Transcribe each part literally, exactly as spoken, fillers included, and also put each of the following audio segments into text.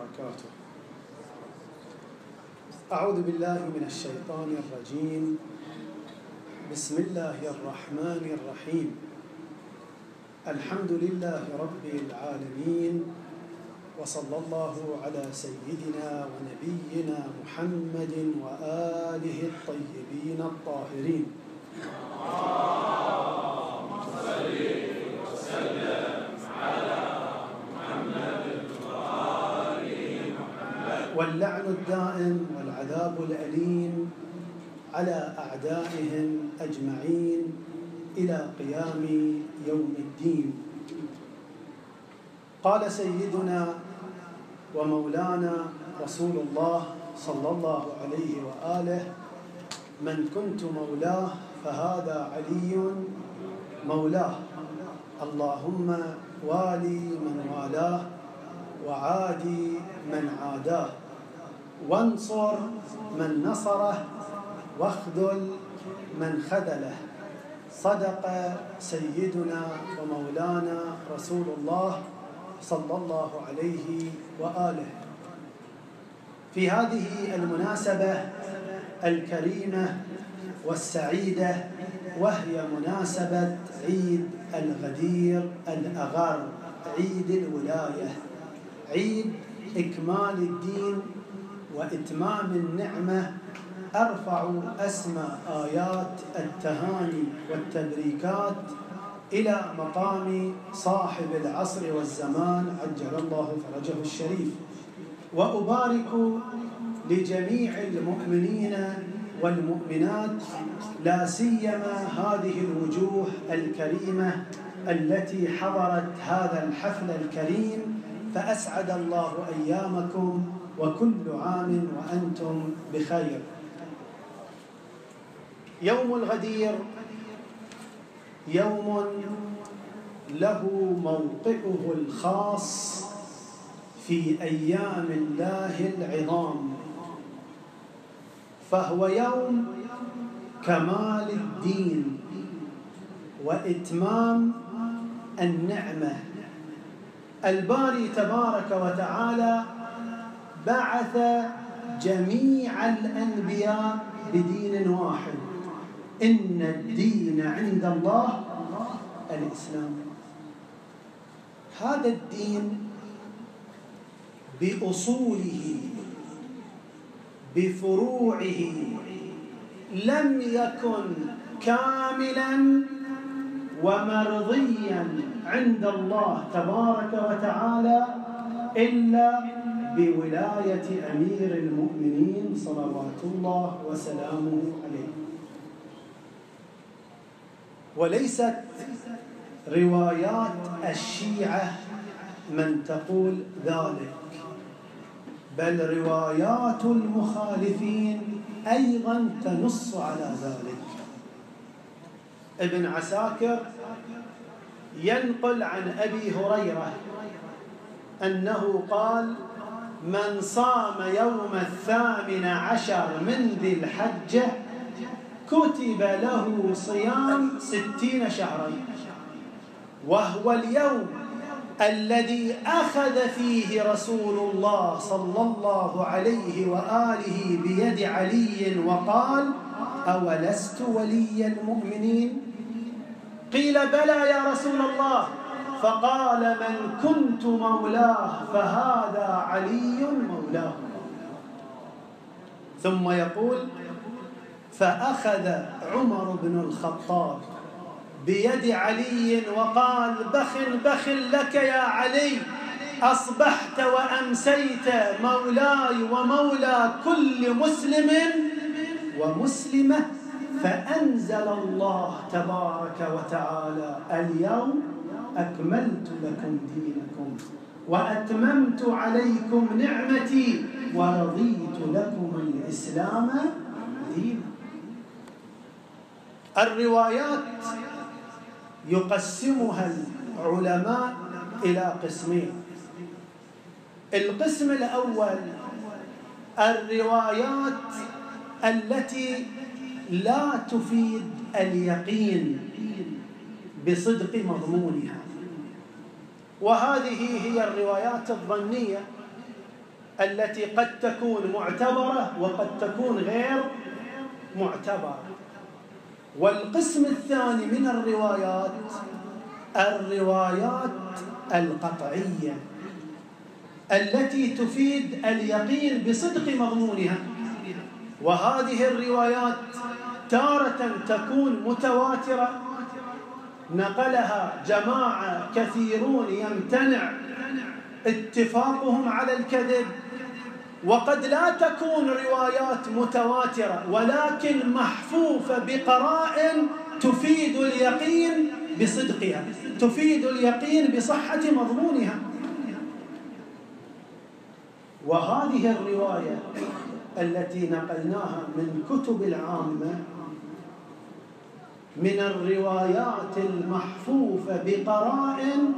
وبركاته. أعوذ بالله من الشيطان الرجيم. بسم الله الرحمن الرحيم. الحمد لله رب العالمين، وصلى الله على سيدنا ونبينا محمد وآله الطيبين الطاهرين. اللهم صل وسلم على محمد وآل محمد. واللعن الدائم والعذاب الأليم على أعدائهم أجمعين إلى قيام يوم الدين. قال سيدنا ومولانا رسول الله صلى الله عليه وآله: من كنت مولاه فهذا علي مولاه، اللهم والي من والاه وعادي من عاداه، وانصر من نصره واخذل من خذله. صدق سيدنا ومولانا رسول الله صلى الله عليه وآله. في هذه المناسبة الكريمة والسعيدة، وهي مناسبة عيد الغدير الأغر، عيد الولاية، عيد إكمال الدين وإتمام النعمة، أرفع أسمى آيات التهاني والتبريكات إلى مقام صاحب العصر والزمان عجل الله فرجه الشريف. وأبارك لجميع المؤمنين والمؤمنات، لا سيما هذه الوجوه الكريمة التي حضرت هذا الحفل الكريم، فأسعد الله أيامكم وكل عام وأنتم بخير. يوم الغدير يوم له موقعه الخاص في أيام الله العظام، فهو يوم كمال الدين وإتمام النعمة. الباري تبارك وتعالى بعث جميع الأنبياء بدين واحد: إن الدين عند الله الإسلام. هذا الدين بأصوله بفروعه لم يكن كاملا ومرضيا عند الله تبارك وتعالى إلا بولاية أمير المؤمنين صلوات الله وسلامه عليه. وليست روايات الشيعة من تقول ذلك، بل روايات المخالفين أيضا تنص على ذلك. ابن عساكر ينقل عن أبي هريرة أنه قال: من صام يوم الثامن عشر من ذي الحجة كتب له صيام ستين شهرا، وهو اليوم الذي أخذ فيه رسول الله صلى الله عليه وآله بيد علي وقال: أولست ولي المؤمنين؟ قيل: بلى يا رسول الله. فقال: من كنت مولاه فهذا علي مولاه. ثم يقول: فأخذ عمر بن الخطاب بيد علي وقال: بخ بخ لك يا علي، أصبحت وأمسيت مولاي ومولى كل مسلم ومسلمة. فأنزل الله تبارك وتعالى: اليوم أكملت لكم دينكم وأتممت عليكم نعمتي ورضيت لكم الإسلام دينا. الروايات يقسمها العلماء إلى قسمين. القسم الأول الروايات التي لا تفيد اليقين بصدق مضمونها، وهذه هي الروايات الظنية التي قد تكون معتبرة وقد تكون غير معتبرة. والقسم الثاني من الروايات الروايات القطعية التي تفيد اليقين بصدق مضمونها، وهذه الروايات تارة تكون متواترة نقلها جماعة كثيرون يمتنع اتفاقهم على الكذب، وقد لا تكون روايات متواترة ولكن محفوفة بقرائن تفيد اليقين بصدقها، تفيد اليقين بصحة مضمونها. وهذه الرواية التي نقلناها من كتب العامة من الروايات المحفوفة بقرائن،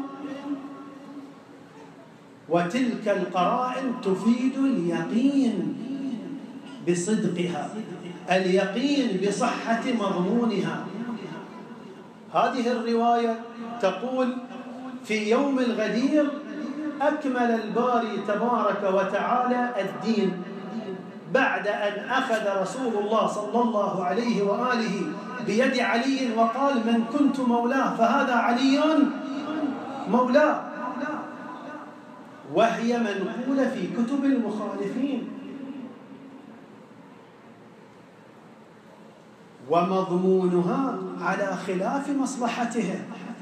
وتلك القرائن تفيد اليقين بصدقها، اليقين بصحة مضمونها. هذه الرواية تقول: في يوم الغدير أكمل الباري تبارك وتعالى الدين بعد أن أخذ رسول الله صلى الله عليه وآله بيد علي وقال: من كنت مولاه فهذا علي مولاه. وهي منقولة في كتب المخالفين، ومضمونها على خلاف مصلحته.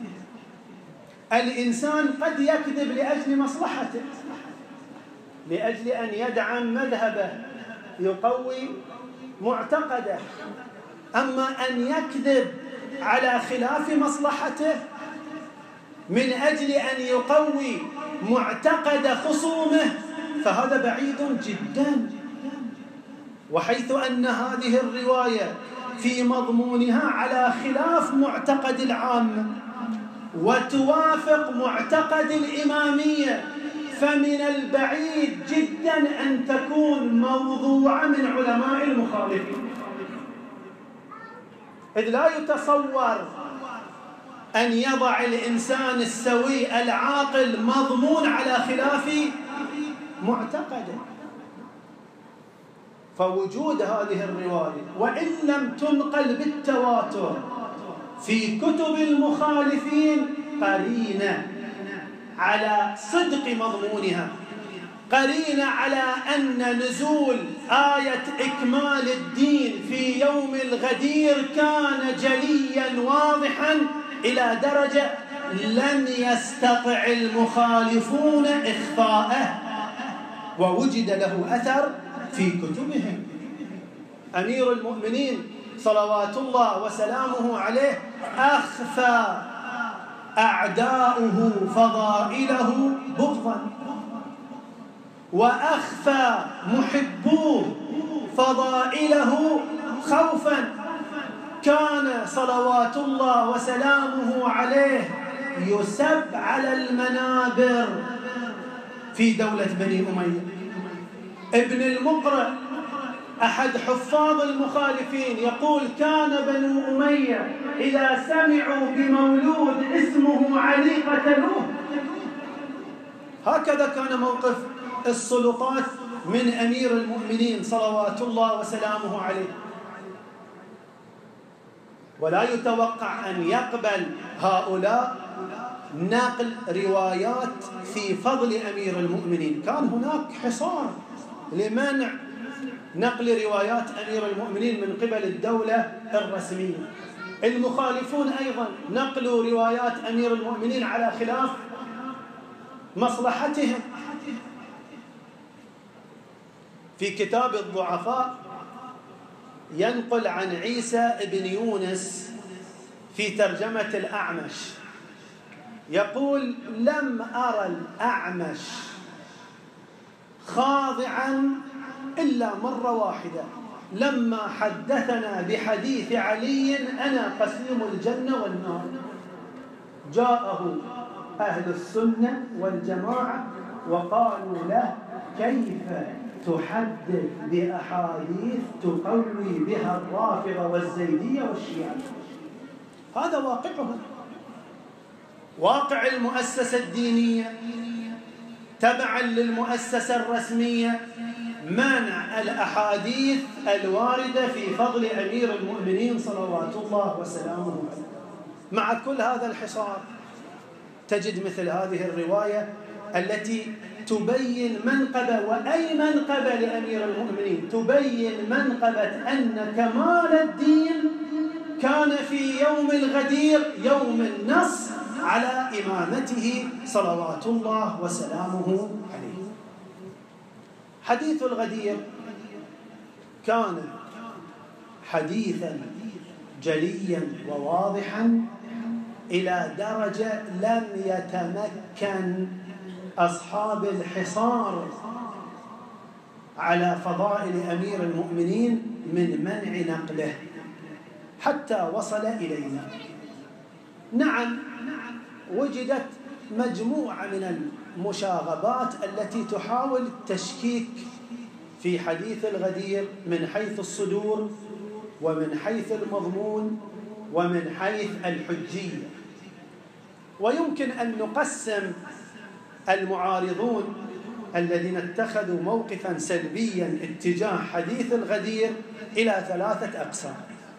الإنسان قد يكذب لأجل مصلحته، لأجل أن يدعم مذهبه يقوي معتقده، أما أن يكذب على خلاف مصلحته من أجل أن يقوي معتقد خصومه فهذا بعيد جدا. وحيث أن هذه الرواية في مضمونها على خلاف معتقد العامة وتوافق معتقد الإمامية، فمن البعيد جدا أن تكون موضوعة من علماء المخالفين، إذ لا يتصور أن يضع الإنسان السوي العاقل مضمون على خلاف معتقده. فوجود هذه الرواية وإن لم تنقل بالتواتر في كتب المخالفين قرينة على صدق مضمونها، قرينة على أن نزول آية إكمال الدين في يوم الغدير كان جليا واضحا إلى درجة لم يستطع المخالفون إخفاءه، ووجد له أثر في كتبهم. أمير المؤمنين صلوات الله وسلامه عليه أخفى أعداؤه فضائله بغضا، وأخفى محبوه فضائله خوفا. كان صلوات الله وسلامه عليه يسب على المنابر في دولة بني أمية. ابن المقرئ أحد حفاظ المخالفين يقول: كان بنو أمية إذا سمعوا بمولود اسمه علي قتلوه. هكذا كان موقف السلطات من أمير المؤمنين صلوات الله وسلامه عليه. ولا يتوقع أن يقبل هؤلاء نقل روايات في فضل أمير المؤمنين. كان هناك حصار لمنع نقل روايات أمير المؤمنين من قبل الدولة الرسمية. المخالفون أيضا نقلوا روايات أمير المؤمنين على خلاف مصلحتهم. في كتاب الضعفاء ينقل عن عيسى بن يونس في ترجمة الأعمش يقول: لم أرى الأعمش خاضعا إلا مرة واحدة لما حدثنا بحديث علي أنا قسيم الجنة والنار. جاءه أهل السنة والجماعة وقالوا له: كيف تحدث بأحاديث تقوي بها الرافضة والزيدية والشيعة؟ هذا واقعهم، واقع المؤسسة الدينية تبعا للمؤسسة الرسمية منع الأحاديث الواردة في فضل أمير المؤمنين صلوات الله وسلامه عليه. مع كل هذا الحصار تجد مثل هذه الرواية التي تبين منقبة، وأي منقبة لأمير المؤمنين، تبين منقبة أن كمال الدين كان في يوم الغدير، يوم النص على إمامته صلوات الله وسلامه عليه. حديث الغدير كان حديثا جليا وواضحا إلى درجة لم يتمكن أصحاب الحصار على فضائل أمير المؤمنين من منع نقله حتى وصل إلينا. نعم، وجدت مجموعة من المشاغبات التي تحاول التشكيك في حديث الغدير من حيث الصدور ومن حيث المضمون ومن حيث الحجية. ويمكن أن نقسم المعارضون الذين اتخذوا موقفا سلبيا اتجاه حديث الغدير إلى ثلاثة أقسام.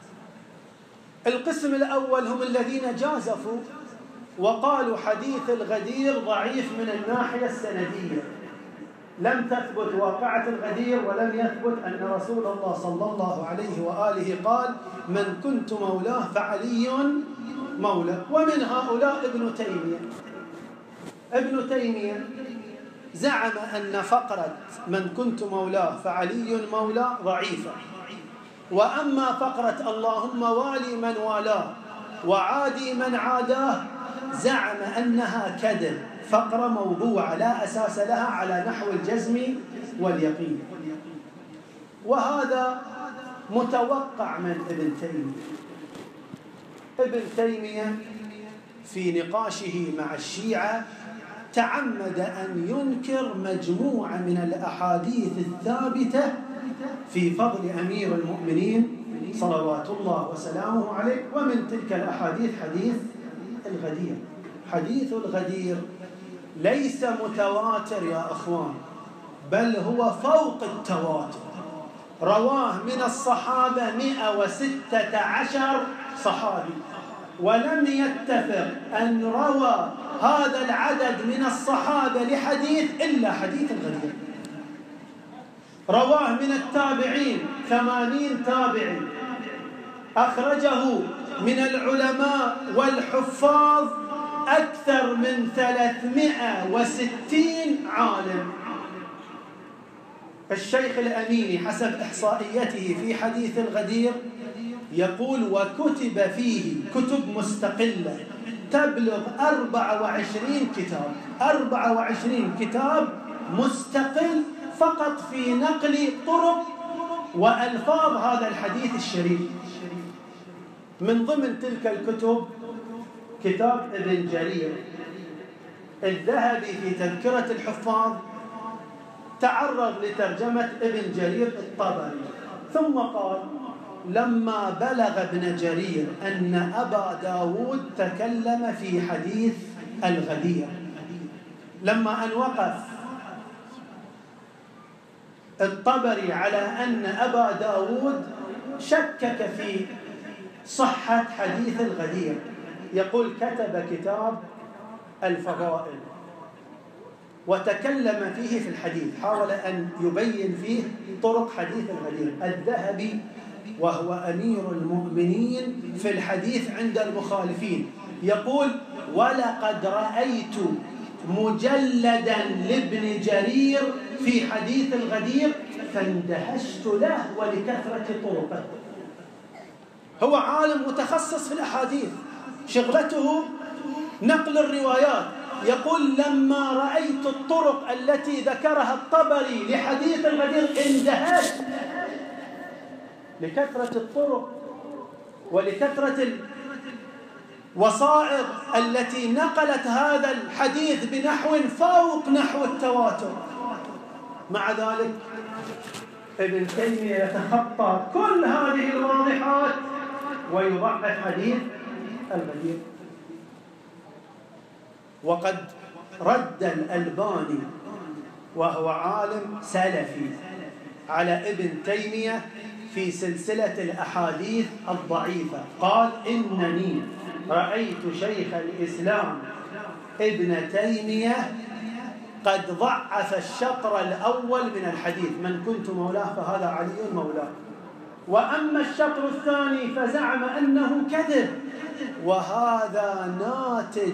القسم الأول هم الذين جازفوا وقالوا حديث الغدير ضعيف من الناحية السندية، لم تثبت واقعة الغدير ولم يثبت أن رسول الله صلى الله عليه وآله قال من كنت مولاه فعلي مولى. ومن هؤلاء ابن تيمية. ابن تيمية زعم أن فقرة من كنت مولاه فعلي مولى ضعيفة، وأما فقرة اللهم والي من والاه وعادي من عاداه زعم أنها كذب، فقرة موضوعة لا أساس لها على نحو الجزم واليقين. وهذا متوقع من ابن تيمية. ابن تيمية في نقاشه مع الشيعة تعمد أن ينكر مجموعة من الأحاديث الثابتة في فضل أمير المؤمنين صلوات الله وسلامه عليه. ومن تلك الأحاديث حديث الغدير. حديث الغدير ليس متواتر يا أخوان، بل هو فوق التواتر. رواه من الصحابة مئة وستة عشر صحابي، ولم يتفق أن روى هذا العدد من الصحابة لحديث إلا حديث الغدير. رواه من التابعين ثمانين تابعي، أخرجه من العلماء والحفاظ أكثر من ثلاثمائة وستين عالم. الشيخ الأميني حسب إحصائيته في حديث الغدير يقول وكتب فيه كتب مستقلة تبلغ أربعة وعشرين كتاب، أربعة وعشرين كتاب مستقل فقط في نقل طرق وألفاظ هذا الحديث الشريف. من ضمن تلك الكتب كتاب ابن جرير. الذهبي في تذكرة الحفاظ تعرض لترجمة ابن جرير الطبري، ثم قال لما بلغ ابن جرير أن أبا داود تكلم في حديث الغدير، لما أن وقف الطبري على أن أبا داود شكك في صحة حديث الغدير، يقول كتب كتاب الفضائل وتكلم فيه في الحديث، حاول أن يبين فيه طرق حديث الغدير. الذهبي وهو أمير المؤمنين في الحديث عند المخالفين يقول ولقد رأيت مجلدا لابن جرير في حديث الغدير فاندهشت له ولكثرة طرقه. هو عالم متخصص في الأحاديث، شغلته نقل الروايات. يقول لما رأيت الطرق التي ذكرها الطبري لحديث الغدير اندهشت لكثرة الطرق ولكثرة الوصائد التي نقلت هذا الحديث بنحو فوق نحو التواتر. مع ذلك ابن تيمية يتخطى كل هذه الواضحات ويضعف حديث الغدير. وقد رد الألباني وهو عالم سلفي، على ابن تيمية في سلسلة الأحاديث الضعيفة، قال: إنني رأيت شيخ الإسلام ابن تيمية قد ضعف الشطر الأول من الحديث: من كنت مولاه فهذا علي مولاه. وأما الشطر الثاني فزعم أنه كذب، وهذا ناتج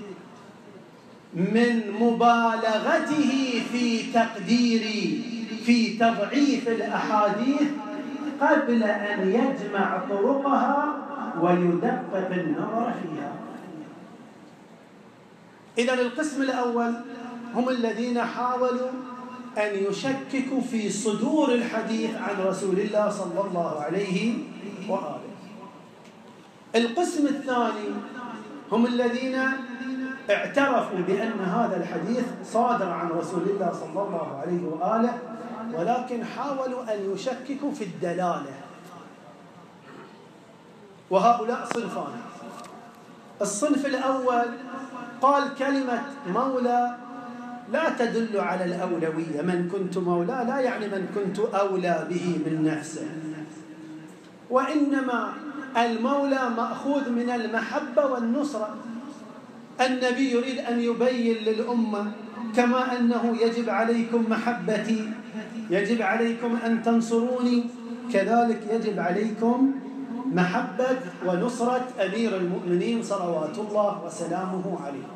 من مبالغته في تقدير في تضعيف الأحاديث قبل أن يجمع طرقها ويدقق النظر فيها. إذن القسم الأول هم الذين حاولوا أن يشككوا في صدور الحديث عن رسول الله صلى الله عليه وآله. القسم الثاني هم الذين اعترفوا بأن هذا الحديث صادر عن رسول الله صلى الله عليه وآله، ولكن حاولوا أن يشككوا في الدلالة. وهؤلاء صنفان. الصنف الأول قال كلمة مولى لا تدل على الأولوية، من كنت مولى لا يعني من كنت أولى به من نفسه، وإنما المولى مأخوذ من المحبة والنصرة. النبي يريد أن يبين للأمة كما أنه يجب عليكم محبتي، يجب عليكم أن تنصروني، كذلك يجب عليكم محبة ونصرة أمير المؤمنين صلوات الله وسلامه عليه.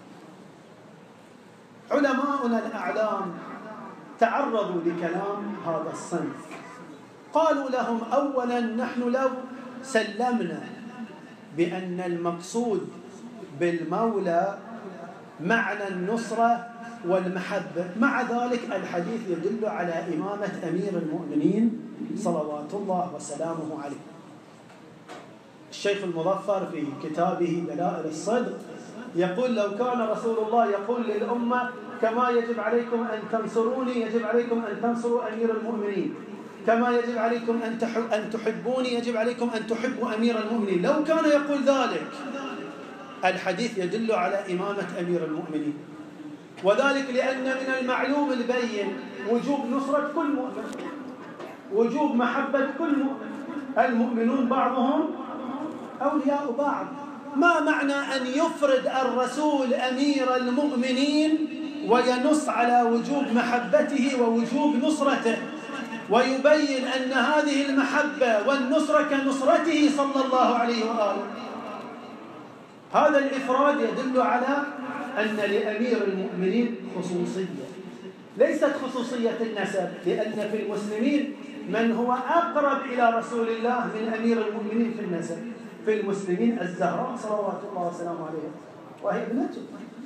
علماؤنا الأعلام تعرضوا لكلام هذا الصنف، قالوا لهم: أولا نحن لو سلمنا بأن المقصود بالمولى معنى النصرة والمحبة، مع ذلك الحديث يدل على إمامة أمير المؤمنين صلوات الله وسلامه عليه. الشيخ المظفر في كتابه دلائل الصدق يقول: لو كان رسول الله يقول للأمة كما يجب عليكم أن تنصروني يجب عليكم أن تنصروا أمير المؤمنين، كما يجب عليكم أن تحبوني يجب عليكم أن تحبوا أمير المؤمنين، لو كان يقول ذلك الحديث يدل على إمامة أمير المؤمنين. وذلك لأن من المعلوم البين وجوب نصرة كل مؤمن، وجوب محبة كل مؤمن، المؤمنون بعضهم أولياء بعض. ما معنى أن يفرد الرسول أمير المؤمنين وينص على وجوب محبته ووجوب نصرته، ويبين أن هذه المحبة والنصرة كنصرته صلى الله عليه وآله؟ هذا الإفراد يدل على أن لأمير المؤمنين خصوصية، ليست خصوصية النسب، لأن في المسلمين من هو أقرب إلى رسول الله من أمير المؤمنين في النسب. في المسلمين الزهراء صلوات الله وسلامه عليها وهي ابنته.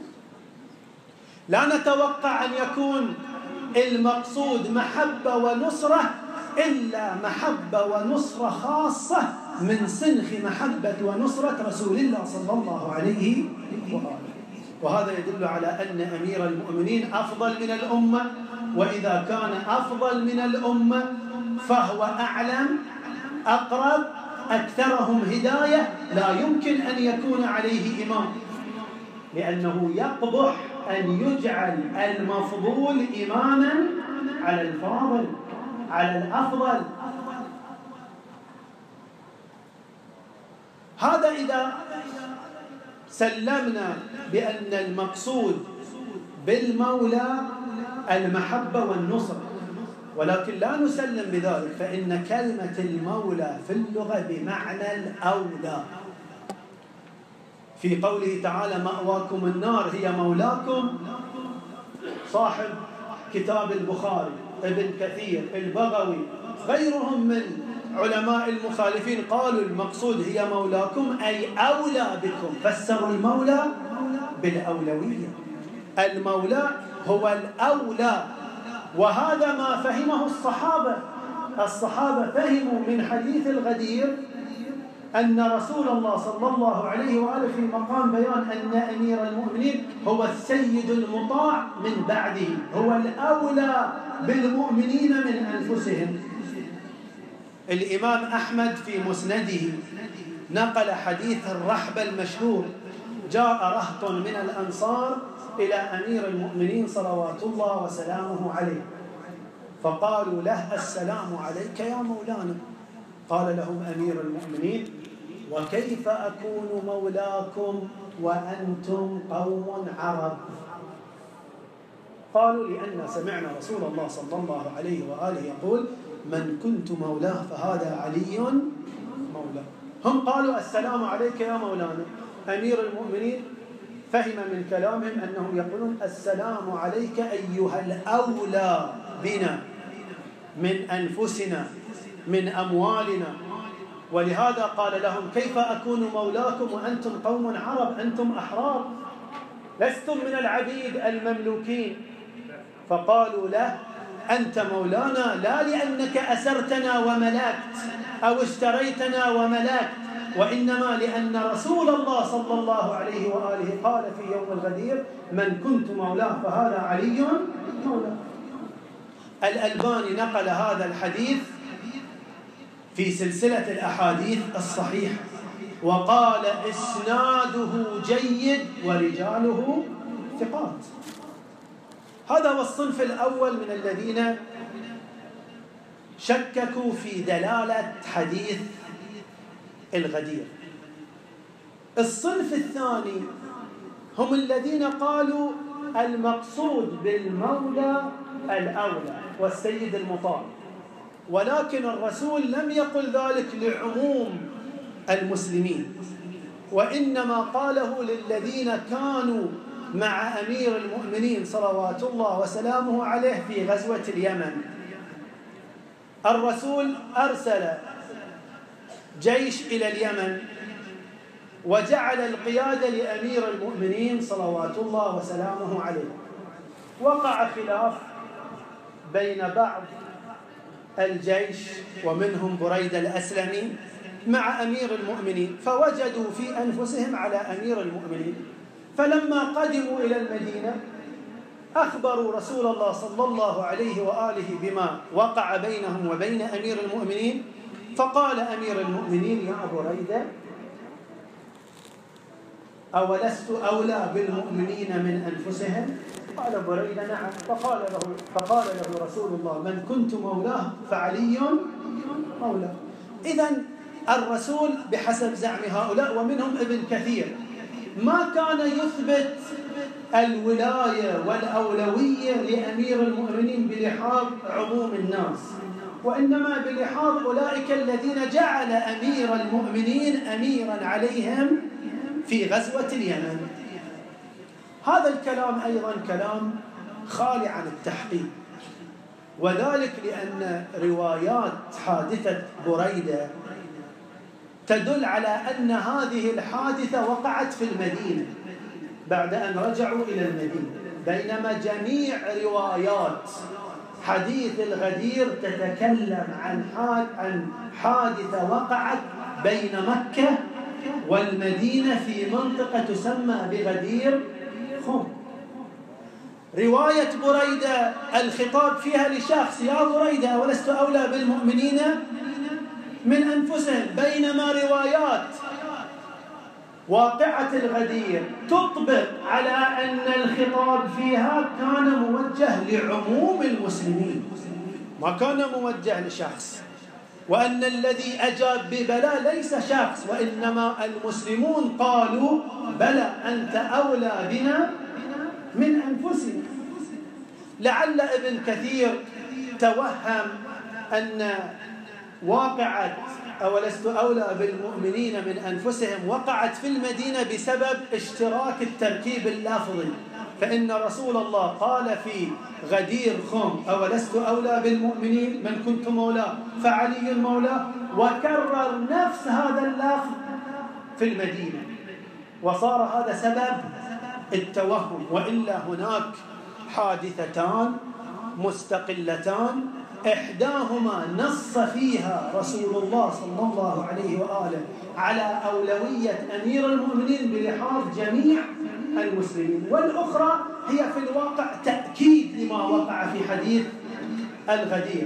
لا نتوقع أن يكون المقصود محبة ونصرة إلا محبة ونصرة خاصة من سنخ محبة ونصرة رسول الله صلى الله عليه وآله. وهذا يدل على أن أمير المؤمنين أفضل من الأمة، وإذا كان أفضل من الأمة فهو أعلم أقرب أكثرهم هداية، لا يمكن أن يكون عليه إمام، لأنه يقبح أن يجعل المفضول إماما على الفاضل على الأفضل. هذا إذا سلمنا بأن المقصود بالمولى المحبة والنصرة، ولكن لا نسلم بذلك، فإن كلمة المولى في اللغة بمعنى الأولى. في قوله تعالى: مأواكم النار هي مولاكم، صاحب كتاب البخاري، ابن كثير، البغوي، غيرهم من علماء المخالفين قالوا المقصود هي مولاكم أي أولى بكم، فسروا المولى بالأولوية. المولى هو الأولى، وهذا ما فهمه الصحابة. الصحابة فهموا من حديث الغدير أن رسول الله صلى الله عليه وآله في مقام بيان أن أمير المؤمنين هو السيد المطاع من بعده، هو الأولى بالمؤمنين من أنفسهم. الإمام أحمد في مسنده نقل حديث الرحبة المشهور: جاء رهط من الأنصار إلى أمير المؤمنين صلوات الله وسلامه عليه، فقالوا له: السلام عليك يا مولانا. قال لهم أمير المؤمنين: وكيف أكون مولاكم وأنتم قوم عرب؟ قالوا: لأن سمعنا رسول الله صلى الله عليه وآله يقول: من كنت مولاه فهذا علي مولاه. هم قالوا: السلام عليك يا مولانا. أمير المؤمنين فهم من كلامهم أنهم يقولون: السلام عليك أيها الأولى بنا من أنفسنا من أموالنا. ولهذا قال لهم: كيف أكون مولاكم وأنتم قوم عرب؟ أنتم أحرار، لستم من العبيد المملوكين. فقالوا له: أنت مولانا لا لأنك أسرتنا وملكت أو اشتريتنا وملكت، وإنما لأن رسول الله صلى الله عليه وآله قال في يوم الغدير: من كنت مولاه فهذا علي مولاه. الألباني نقل هذا الحديث في سلسلة الأحاديث الصحيحة وقال: إسناده جيد ورجاله ثقات. هذا هو الصنف الأول من الذين شككوا في دلالة حديث الغدير. الصنف الثاني هم الذين قالوا: المقصود بالمولى الأولى والسيد المطاع، ولكن الرسول لم يقل ذلك لعموم المسلمين، وإنما قاله للذين كانوا مع أمير المؤمنين صلوات الله وسلامه عليه في غزوة اليمن. الرسول أرسل جيش إلى اليمن وجعل القيادة لأمير المؤمنين صلوات الله وسلامه عليه. وقع خلاف بين بعض الجيش ومنهم بريدة الأسلمي مع أمير المؤمنين، فوجدوا في أنفسهم على أمير المؤمنين، فلما قدموا إلى المدينة أخبروا رسول الله صلى الله عليه وآله بما وقع بينهم وبين أمير المؤمنين. فقال أمير المؤمنين: يا بريدة، أولست أولى بالمؤمنين من أنفسهم؟ قال بريدة: نعم. فقال له, فقال له رسول الله: من كنت مولاه فعلي مولاه. إذن الرسول بحسب زعم هؤلاء ومنهم ابن كثير ما كان يثبت الولاية والأولوية لأمير المؤمنين بلحاظ عموم الناس، وإنما بلحاظ أولئك الذين جعل أمير المؤمنين أميرا عليهم في غزوة اليمن. هذا الكلام أيضا كلام خالي عن التحقيق، وذلك لأن روايات حادثة بريدة تدل على أن هذه الحادثة وقعت في المدينة بعد أن رجعوا إلى المدينة، بينما جميع روايات حديث الغدير تتكلم عن عن حادثة وقعت بين مكة والمدينة في منطقة تسمى بغدير خم. رواية بريدة الخطاب فيها لشخص: يا بريدة، ولست أولى بالمؤمنين من أنفسهم، بينما روايات واقعة الغدير تطبق على أن الخطاب فيها كان موجه لعموم المسلمين، ما كان موجه لشخص، وأن الذي أجاب ببلى ليس شخص، وإنما المسلمون قالوا: بلى، أنت أولى بنا من أنفسنا. لعل ابن كثير توهم أن واقعة أولست أولى بالمؤمنين من أنفسهم وقعت في المدينة بسبب اشتراك التركيب اللفظي، فإن رسول الله قال في غدير خم: أولست أولى بالمؤمنين من كنت مولاه فعلي مولاه، وكرر نفس هذا اللفظ في المدينة، وصار هذا سبب التوهم. وإلا هناك حادثتان مستقلتان إحداهما نص فيها رسول الله صلى الله عليه وآله على أولوية أمير المؤمنين بلحاظ جميع المسلمين، والأخرى هي في الواقع تأكيد لما وقع في حديث الغدير.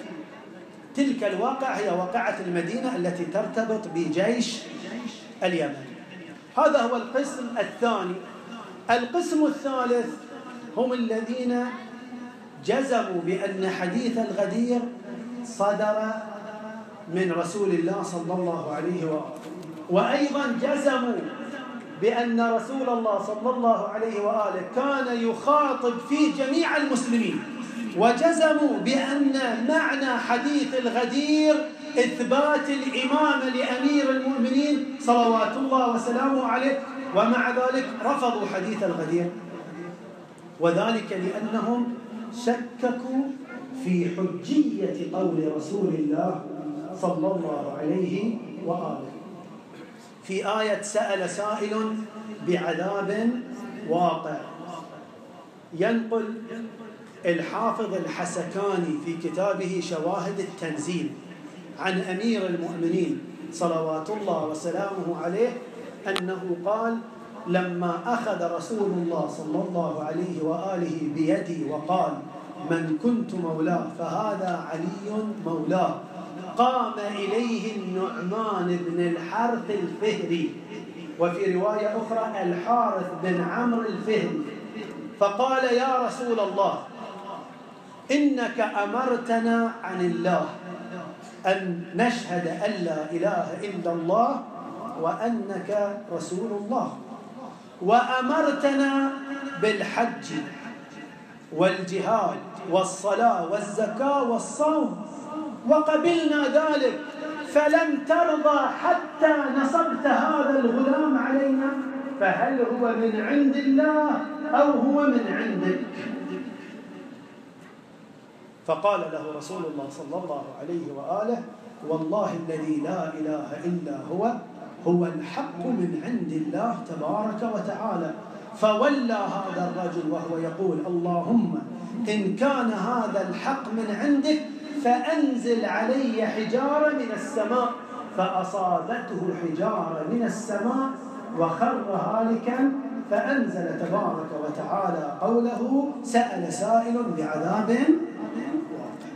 تلك الواقع هي واقعة المدينة التي ترتبط بجيش اليمن. هذا هو القسم الثاني القسم الثالث هم الذين جزموا بأن حديث الغدير صدر من رسول الله صلى الله عليه وآله، وأيضا جزموا بأن رسول الله صلى الله عليه وآله كان يخاطب في جميع المسلمين، وجزموا بأن معنى حديث الغدير إثبات الإمامة لأمير المؤمنين صلوات الله وسلامه عليه، ومع ذلك رفضوا حديث الغدير، وذلك لأنهم شككوا في حجية قول رسول الله صلى الله عليه وآله. في آية سأل سائل بعذاب واقع، ينقل الحافظ الحسكاني في كتابه شواهد التنزيل عن أمير المؤمنين صلوات الله وسلامه عليه أنه قال: لما أخذ رسول الله صلى الله عليه وآله بيدي وقال: من كنت مولاه فهذا علي مولاه، قام إليه النعمان بن الحارث الفهري، وفي رواية أخرى الحارث بن عمرو الفهري، فقال: يا رسول الله، إنك أمرتنا عن الله أن نشهد أن لا إله إلا الله وأنك رسول الله، وأمرتنا بالحج والجهاد والصلاة والزكاة والصوم، وقبلنا ذلك، فلم ترضى حتى نصبت هذا الغلام علينا، فهل هو من عند الله أو هو من عندك؟ فقال له رسول الله صلى الله عليه وآله: والله الذي لا إله إلا هو هو الحق من عند الله تبارك وتعالى. فولى هذا الرجل وهو يقول: اللهم إن كان هذا الحق من عندك فأنزل علي حجارة من السماء، فأصابته حجارة من السماء وخر هالكا، فأنزل تبارك وتعالى قوله: سأل سائل بعذاب واقع.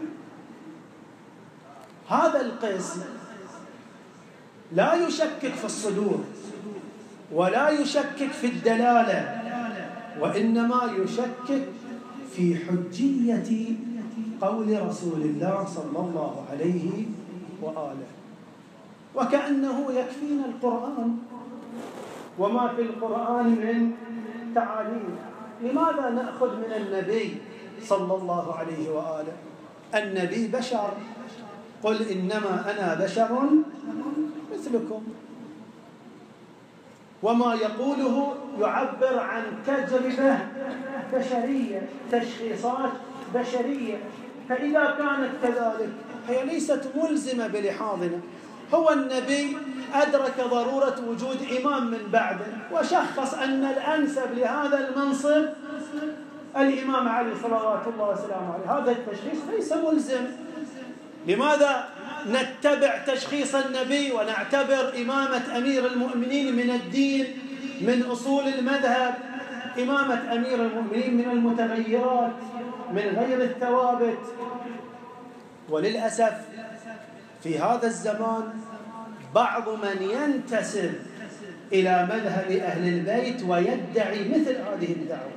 هذا القسم لا يشكك في الصدور ولا يشكك في الدلالة، وإنما يشكك في حجية قول رسول الله صلى الله عليه وآله، وكأنه يكفينا القرآن وما في القرآن من تعاليم. لماذا نأخذ من النبي صلى الله عليه وآله؟ النبي بشر، قل إنما أنا بشر مثلكم، وما يقوله يعبر عن تجربة بشرية، تشخيصات بشرية، فإذا كانت كذلك هي ليست ملزمة بلحاظنا. هو النبي أدرك ضرورة وجود إمام من بعده، وشخص أن الأنسب لهذا المنصب الإمام علي صلوات الله وسلامه عليه. هذا التشخيص ليس ملزم. لماذا نتبع تشخيص النبي ونعتبر إمامة أمير المؤمنين من الدين، من أصول المذهب؟ إمامة أمير المؤمنين من المتغيرات، من غير الثوابت. وللأسف في هذا الزمان بعض من ينتسب إلى مذهب أهل البيت ويدعي مثل هذه الدعوة،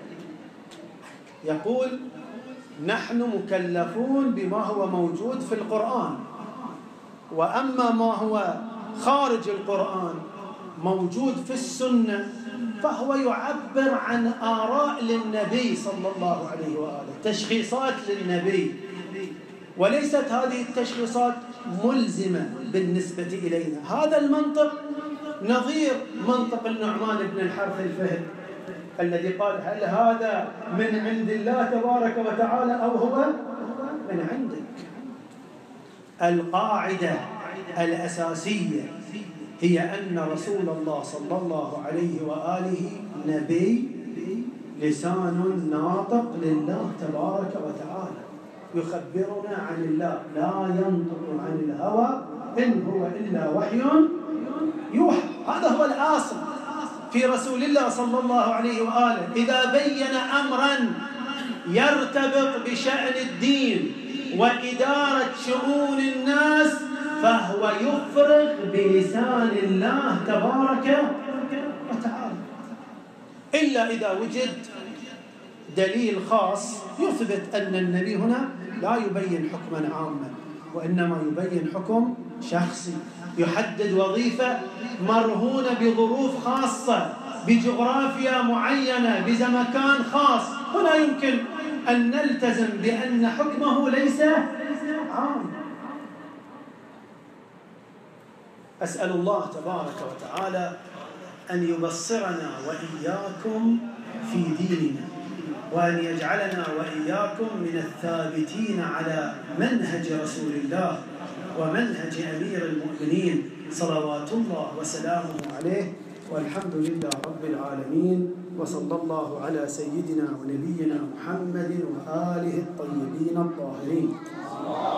يقول: نحن مكلفون بما هو موجود في القرآن، وأما ما هو خارج القرآن موجود في السنة فهو يعبر عن آراء للنبي صلى الله عليه وآله، تشخيصات للنبي، وليست هذه التشخيصات ملزمة بالنسبة إلينا. هذا المنطق نظير منطق النعمان بن الحارث الفهري الذي قال: هل هذا من عند الله تبارك وتعالى أو هو من عندك؟ القاعدة الأساسية هي أن رسول الله صلى الله عليه وآله نبي، لسان ناطق لله تبارك وتعالى، يخبرنا عن الله، لا ينطق عن الهوى إن هو إلا وحي يوحى. هذا هو الأصل في رسول الله صلى الله عليه وآله. إذا بين أمرا يرتبط بشأن الدين وإدارة شؤون الناس فهو يفرغ بلسان الله تبارك وتعالى. إلا إذا وجد دليل خاص يثبت أن النبي هنا لا يبين حكما عاما، وإنما يبين حكم شخصي، يحدد وظيفة مرهونة بظروف خاصة، بجغرافيا معينة، بزمكان خاص. هنا يمكن أن نلتزم بأن حكمه ليس عام. أسأل الله تبارك وتعالى أن يبصرنا وإياكم في ديننا، وأن يجعلنا وإياكم من الثابتين على منهج رسول الله ومنهج أمير المؤمنين صلوات الله وسلامه عليه. والحمد لله رب العالمين، وصلى الله على سيدنا ونبينا محمد وآله الطيبين الطاهرين.